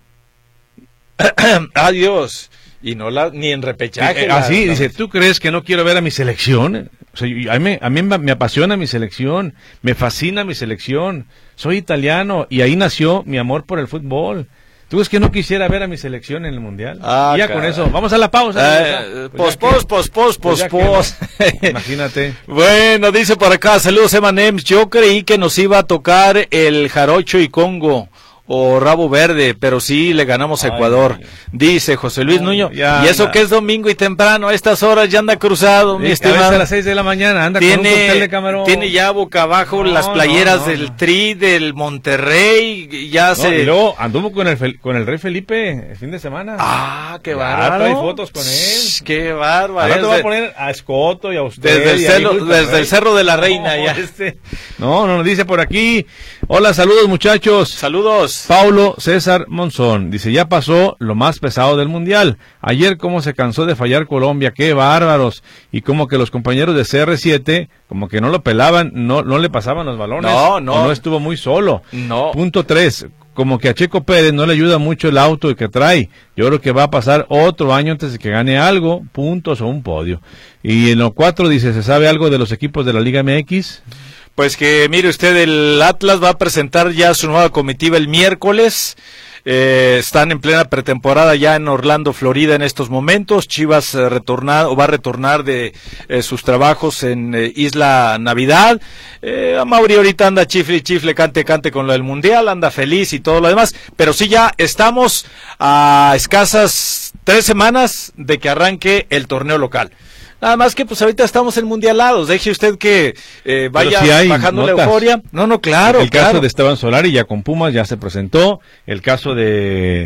Adiós. Y no la, ni en repechaje. Eh, así, ah, dice, ¿tú crees que no quiero ver a mi selección? O sea, yo- a mí, a mí me me apasiona mi selección, me fascina mi selección. Soy italiano y ahí nació mi amor por el fútbol. ¿Tú es que no quisiera ver a mi selección en el Mundial? Ah, y ya caray. con eso, vamos a la pausa. Eh, Pues pos, ya que- pos, pos, pos, pues ya pos, que no. pos. Imagínate. Bueno, dice por acá, saludos Emanems, yo creí que nos iba a tocar el Jarocho y Congo o Rabo Verde, pero sí le ganamos a Ay, Ecuador, Dios. dice José Luis No, Nuño, ya y eso anda. que es domingo y temprano, a estas horas ya anda cruzado, mi Sí, a veces estimado. a las seis de la mañana anda con un cóctel Tiene, de camarón. tiene ya boca abajo No, las no, playeras no, del no. Tri, del Monterrey, y ya No, se... y luego anduvo con el, Fel- con el Rey Felipe el fin de semana. Ah, qué Ya bárbaro. trae fotos con él. Shh, qué bárbaro. Ahora te voy Desde- a poner a Escoto y a usted. Desde el, y a cerro, Hijo del desde el Rey. Cerro de la Reina, No, ya. este- no, no, nos dice por aquí. Hola, saludos muchachos. Saludos. Paulo César Monzón dice, ya pasó lo más pesado del Mundial. Ayer cómo se cansó de fallar Colombia, qué bárbaros. Y como que los compañeros de C R siete, como que no lo pelaban, no, no le pasaban los balones. No, no. O no estuvo muy solo. No. Punto tres, como que a Checo Pérez no le ayuda mucho el auto que trae. Yo creo que va a pasar otro año antes de que gane algo, puntos o un podio. Y en lo cuatro dice, ¿se sabe algo de los equipos de la Liga M X? Pues que mire usted, el Atlas va a presentar ya su nueva comitiva el miércoles. Eh, están en plena pretemporada ya en Orlando, Florida en estos momentos. Chivas eh, retornar o va a retornar de eh, sus trabajos en eh, Isla Navidad. Eh, a Mauri ahorita anda chifle y chifle, cante cante con lo del Mundial, anda feliz y todo lo demás. Pero sí ya estamos a escasas tres semanas de que arranque el torneo local. Nada más que pues ahorita estamos en mundialados, deje usted que eh, vaya sí hay bajando la notas. euforia. No, no, claro, El claro. caso de Esteban Solari ya con Pumas ya se presentó. El caso de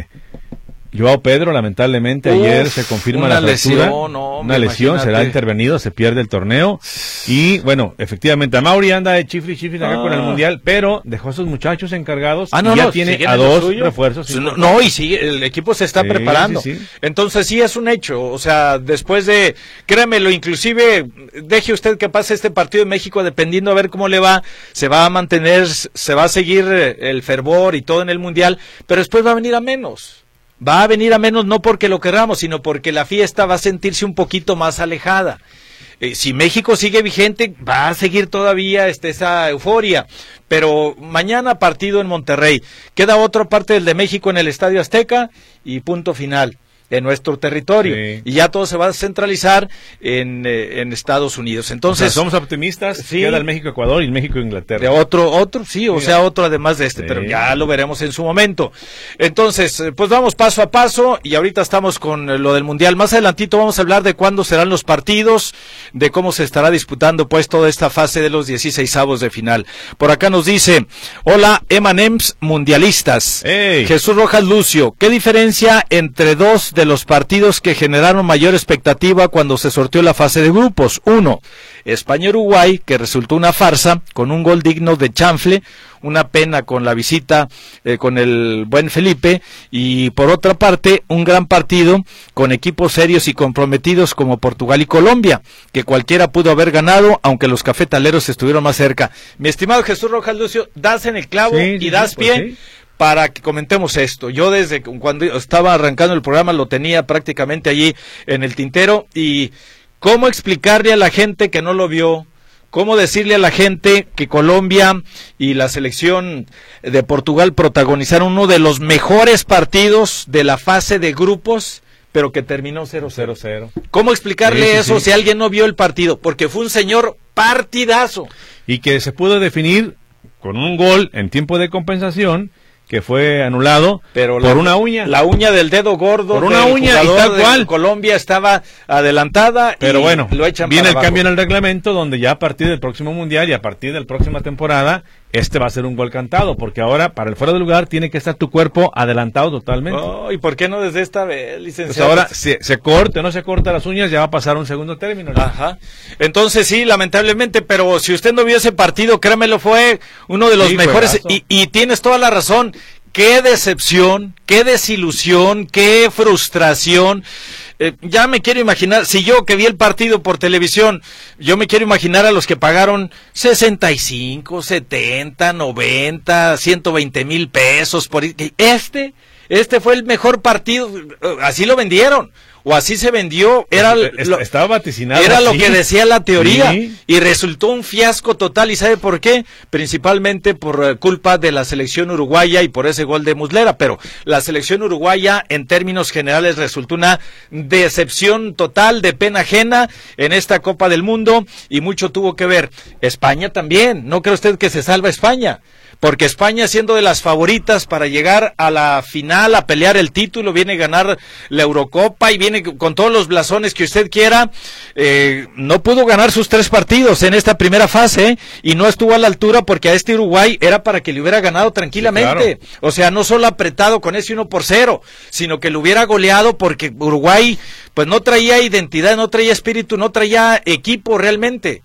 Joao Pedro, lamentablemente, Uf, ayer se confirma una la fractura. lesión, no, una hombre, lesión, imagínate. será intervenido, se pierde el torneo. Y bueno, efectivamente, a Mauri anda de chifri chifri acá Ah. con el Mundial, pero dejó a sus muchachos encargados Ah, no, y ya no, tiene siguen a en lo dos suyo. refuerzos. No, no, y sigue, el equipo se está Sí, preparando. sí, sí. Entonces sí es un hecho, o sea, después de, créamelo, inclusive, deje usted que pase este partido en México, dependiendo a ver cómo le va, se va a mantener, se va a seguir eh, el fervor y todo en el Mundial, pero después va a venir a menos. Va a venir a menos no porque lo queramos, sino porque la fiesta va a sentirse un poquito más alejada. Eh, si México sigue vigente, va a seguir todavía este, esa euforia. Pero mañana partido en Monterrey. Queda otra parte del de México en el Estadio Azteca y punto final en nuestro territorio. Sí. Y ya todo se va a centralizar en, eh, en Estados Unidos. Entonces, Entonces, somos optimistas. sí. Queda el México-Ecuador y el de México-Inglaterra. otro, otro, sí, o Sí. sea, otro además de este, Sí. pero ya lo veremos en su momento. Entonces, eh, pues vamos paso a paso y ahorita estamos con eh, lo del Mundial. Más adelantito vamos a hablar de cuándo serán los partidos, de cómo se estará disputando pues toda esta fase de los dieciseisavos de final. Por acá nos dice, hola Emanems mundialistas. ¡Ey! Jesús Rojas Lucio, ¿qué diferencia entre dos de los partidos que generaron mayor expectativa cuando se sorteó la fase de grupos? Uno, España-Uruguay, que resultó una farsa, con un gol digno de chanfle, una pena con la visita eh, con el buen Felipe, y por otra parte, un gran partido con equipos serios y comprometidos como Portugal y Colombia, que cualquiera pudo haber ganado, aunque los cafetaleros estuvieron más cerca. Mi estimado Jesús Rojas Lucio, das en el clavo Sí, sí, y das sí, pues pie sí. para que comentemos esto. Yo desde cuando estaba arrancando el programa lo tenía prácticamente allí en el tintero. Y cómo explicarle a la gente que no lo vio, cómo decirle a la gente que Colombia y la selección de Portugal protagonizaron uno de los mejores partidos de la fase de grupos, pero que terminó cero cero. cero cero. ¿Cómo explicarle Sí, sí, eso sí. si alguien no vio el partido? Porque fue un señor partidazo. Y que se pudo definir con un gol en tiempo de compensación que fue anulado Pero por la, una uña. La uña del dedo gordo. Por una del uña, y jugador tal de cual. Colombia estaba adelantada. Pero y bueno, lo echan viene para el abajo. cambio en el reglamento donde ya a partir del próximo mundial y a partir de la próxima temporada este va a ser un gol cantado, porque ahora para el fuera de lugar tiene que estar tu cuerpo adelantado totalmente. Oh, ¿y por qué no desde esta vez, Pues licenciado? ahora se, se corte o no se corta las uñas, ya va a pasar un segundo término, ¿no? Ajá. Entonces sí, lamentablemente, pero si usted no vio ese partido, créamelo, fue uno de los Sí, mejores. juegazo. Y, y tienes toda la razón. Qué decepción, qué desilusión, qué frustración. Eh, ya me quiero imaginar, si yo que vi el partido por televisión, yo me quiero imaginar a los que pagaron sesenta y cinco, setenta, noventa, ciento veinte mil pesos por este, este fue el mejor partido, así lo vendieron. O así se vendió, era lo, estaba vaticinado. Era así. lo que decía la teoría, sí. Y resultó un fiasco total. ¿Y sabe por qué? Principalmente por culpa de la selección uruguaya y por ese gol de Muslera. Pero la selección uruguaya, en términos generales, resultó una decepción total, de pena ajena en esta Copa del Mundo, y mucho tuvo que ver. España también. ¿No cree usted que se salva España? Porque España, siendo de las favoritas para llegar a la final, a pelear el título, viene a ganar la Eurocopa y viene con todos los blasones que usted quiera, eh, no pudo ganar sus tres partidos en esta primera fase, ¿eh? Y no estuvo a la altura, porque a este Uruguay era para que le hubiera ganado tranquilamente. Sí, claro. O sea, no solo apretado con ese uno por cero, sino que lo hubiera goleado, porque Uruguay pues no traía identidad, no traía espíritu, no traía equipo realmente.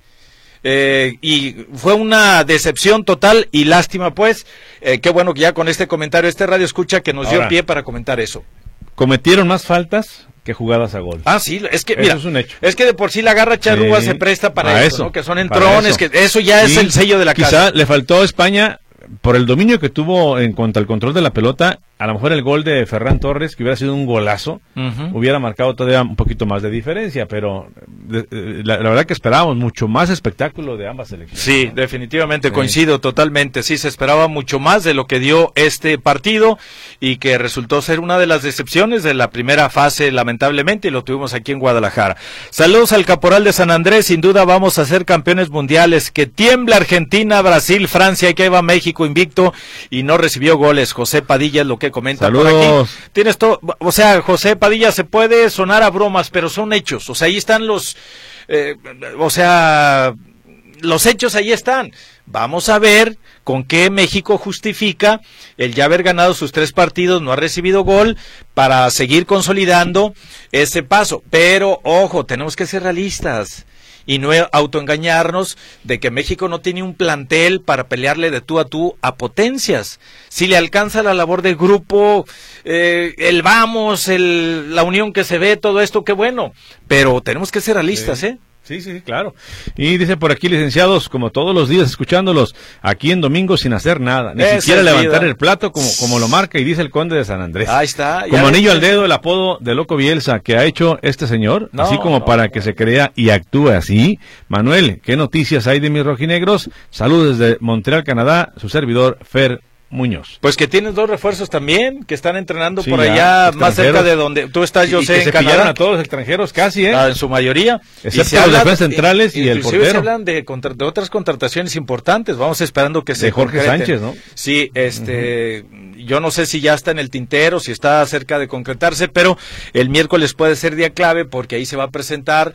Eh, y fue una decepción total y lástima, pues, eh, qué bueno que ya con este comentario, este radio escucha que nos Ahora, dio pie para comentar eso. Cometieron más faltas que jugadas a gol. Ah, sí, es que, eso mira, es un hecho. Es que de por sí la garra charrúa sí, se presta para, para eso, eso, ¿no? Que son entrones, eso. que eso ya sí, es el sello de la quizá casa. Quizá le faltó a España, por el dominio que tuvo en cuanto al control de la pelota, a lo mejor el gol de Ferran Torres, que hubiera sido un golazo, uh-huh. hubiera marcado todavía un poquito más de diferencia, pero de, de, la, la verdad que esperábamos mucho más espectáculo de ambas selecciones. Sí, ¿no? Definitivamente, sí. Coincido totalmente, sí, se esperaba mucho más de lo que dio este partido, y que resultó ser una de las decepciones de la primera fase, lamentablemente, y lo tuvimos aquí en Guadalajara. Saludos al Caporal de San Andrés, sin duda vamos a ser campeones mundiales, que tiembla Argentina, Brasil, Francia, y que ahí va México invicto, y no recibió goles. José Padilla es lo que comenta Saludos. Por aquí. Tienes todo, o sea, José Padilla, se puede sonar a bromas, pero son hechos, o sea, ahí están los, eh, o sea, los hechos ahí están. Vamos a ver con qué México justifica el ya haber ganado sus tres partidos, no ha recibido gol, para seguir consolidando ese paso. Pero, ojo, tenemos que ser realistas y no autoengañarnos de que México no tiene un plantel para pelearle de tú a tú a potencias. Si le alcanza la labor de grupo, eh, el vamos, el, la unión que se ve, todo esto, qué bueno, pero tenemos que ser realistas, sí. ¿eh? Sí, sí, claro. Y dice por aquí, licenciados, como todos los días escuchándolos, aquí en domingo sin hacer nada, ni Esa siquiera levantar vida. el plato como, como lo marca y dice el conde de San Andrés. Ahí está. Como anillo al dedo el apodo de Loco Bielsa que ha hecho este señor, no, así como no, para no. que se crea y actúe así. Manuel, ¿qué noticias hay de mis rojinegros? Saludos desde Montreal, Canadá, su servidor Fer Muñoz. Pues que tienes dos refuerzos también, que están entrenando sí, por allá, más cerca de donde tú estás, yo y, sé, y que en se Canadá. pillaron a todos los extranjeros casi, ¿eh? Ah, en su mayoría. Excepto los defensas centrales y, y el portero. se hablan de, de otras contrataciones importantes, vamos esperando que se De Jorge concreten. Sánchez, ¿no? Sí, este, uh-huh. yo no sé si ya está en el tintero, si está cerca de concretarse, pero el miércoles puede ser día clave, porque ahí se va a presentar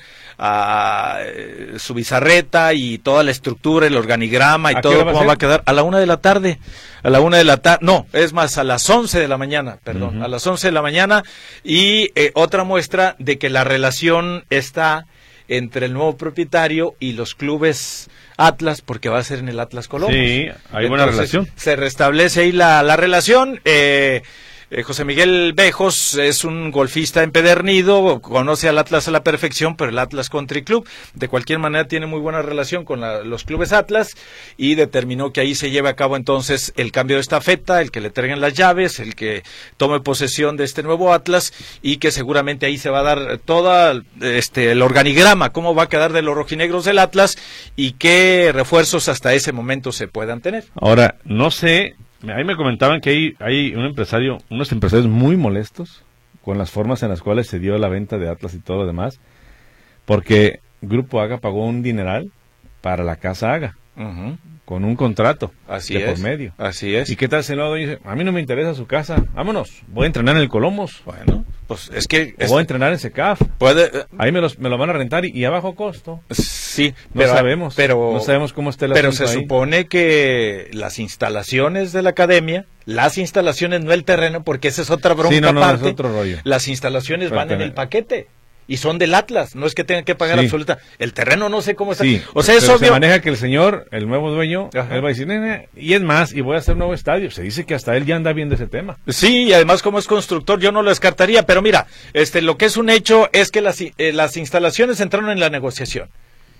a eh, su bizarreta y toda la estructura, el organigrama y todo cómo va a quedar a la una de la tarde. A la una de la tarde, no, es más, a las once de la mañana, perdón, uh-huh. a las once de la mañana, y eh, otra muestra de que la relación está entre el nuevo propietario y los clubes Atlas, porque va a ser en el Atlas Colomos. Sí, hay buena Entonces, relación. Se restablece ahí la, la relación, eh... Eh, José Miguel Bejos es un golfista empedernido, conoce al Atlas a la perfección, pero el Atlas Country Club de cualquier manera tiene muy buena relación con la, los clubes Atlas, y determinó que ahí se lleve a cabo entonces el cambio de estafeta, el que le traigan las llaves, el que tome posesión de este nuevo Atlas, y que seguramente ahí se va a dar toda este el organigrama, cómo va a quedar de los rojinegros del Atlas y qué refuerzos hasta ese momento se puedan tener. Ahora, no sé, ahí me comentaban que hay, hay un empresario, unos empresarios muy molestos con las formas en las cuales se dio la venta de Atlas y todo lo demás, porque Grupo Haga pagó un dineral para la casa Haga, uh-huh. con un contrato así de es, por medio. Así es. ¿Y qué tal si el dueño dice, a mí no me interesa su casa, vámonos, voy a entrenar en el Colomos? Bueno, pues es que... O voy a entrenar en SECAF. Puede, ahí me, los, me lo van a rentar y, y a bajo costo. Sí, no pero, sabemos, pero, no sabemos cómo está el Pero se ahí. supone que las instalaciones de la academia, las instalaciones, no el terreno, porque esa es otra bronca sí, no, no, aparte, es otro rollo. Las instalaciones pero van tener... en el paquete. Y son del Atlas, no es que tengan que pagar sí. absoluta. El terreno no sé cómo está. Sí, o sea, es pero obvio. Se maneja que el señor, el nuevo dueño, Ajá. él va a decir, nene, y es más, y voy a hacer un nuevo estadio. Se dice que hasta él ya anda viendo ese tema. Sí, y además como es constructor, yo no lo descartaría. Pero mira, este, lo que es un hecho es que las, eh, las instalaciones entraron en la negociación.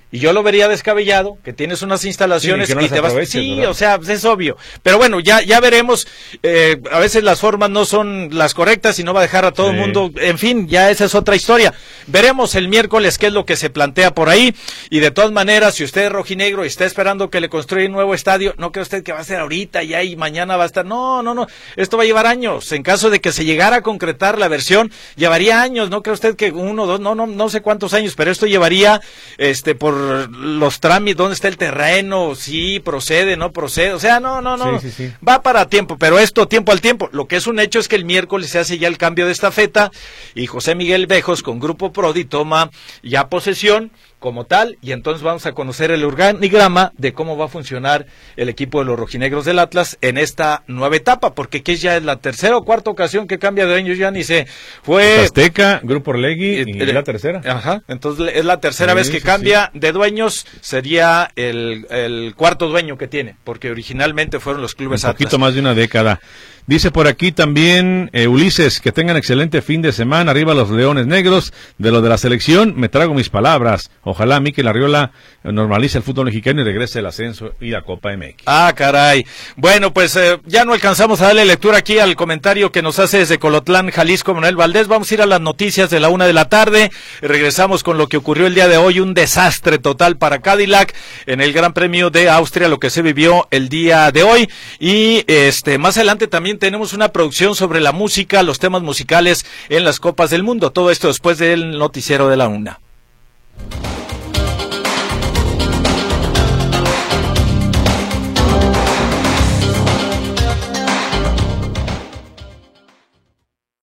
Y yo lo vería descabellado, que tienes unas instalaciones sí, que no y te vas... Sí, ¿verdad? O sea, pues es obvio. Pero bueno, ya ya veremos. Eh, a veces las formas no son las correctas y no va a dejar a todo el sí. mundo... En fin, ya esa es otra historia. Veremos el miércoles qué es lo que se plantea por ahí. Y de todas maneras, si usted es rojinegro y está esperando que le construya un nuevo estadio, no cree usted que va a ser ahorita ya y mañana va a estar... No, no, no. Esto va a llevar años. En caso de que se llegara a concretar la versión, llevaría años. No cree usted que uno, dos, no, no, no sé cuántos años, pero esto llevaría este por los trámites, dónde está el terreno, si procede, no procede, o sea, no, no, no, sí, sí, sí. va para tiempo, pero esto tiempo al tiempo. Lo que es un hecho es que el miércoles se hace ya el cambio de estafeta y José Miguel Bejos con Grupo Prodi toma ya posesión como tal, y entonces vamos a conocer el organigrama de cómo va a funcionar el equipo de los rojinegros del Atlas en esta nueva etapa, porque que ya es la tercera o cuarta ocasión que cambia de dueños, ya ni sé, fue... Azteca, Grupo Orlegui, y eh, la tercera. Ajá, entonces es la tercera sí, vez que sí, cambia sí. de dueños, sería el, el cuarto dueño que tiene, porque originalmente fueron los clubes Un Atlas. poquito más de una década. Dice por aquí también eh, Ulises, que tengan excelente fin de semana, arriba los Leones Negros. De lo de la selección, me trago mis palabras. Ojalá Mikel Arriola normalice el fútbol mexicano y regrese el ascenso y la Copa M X. Ah, caray. Bueno, pues eh, ya no alcanzamos a darle lectura aquí al comentario que nos hace desde Colotlán, Jalisco, Manuel Valdés. Vamos a ir a las noticias de la una de la tarde. Regresamos con lo que ocurrió el día de hoy, un desastre total para Cadillac en el Gran Premio de Austria, lo que se vivió el día de hoy. Y este más adelante también tenemos una producción sobre la música, los temas musicales en las Copas del Mundo. Todo esto después del noticiero de la una.